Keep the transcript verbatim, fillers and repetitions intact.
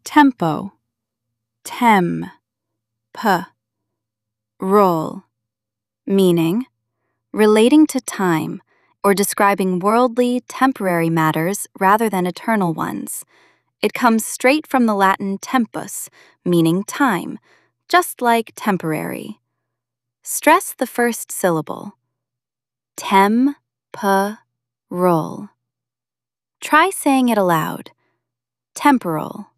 Tempo. Tem. P. Roll. Meaning, relating to time or describing worldly, temporary matters rather than eternal ones. It comes straight from the Latin tempus, meaning time, just like temporary. Stress the first syllable. Tem. P. Roll. Try saying it aloud. Temporal.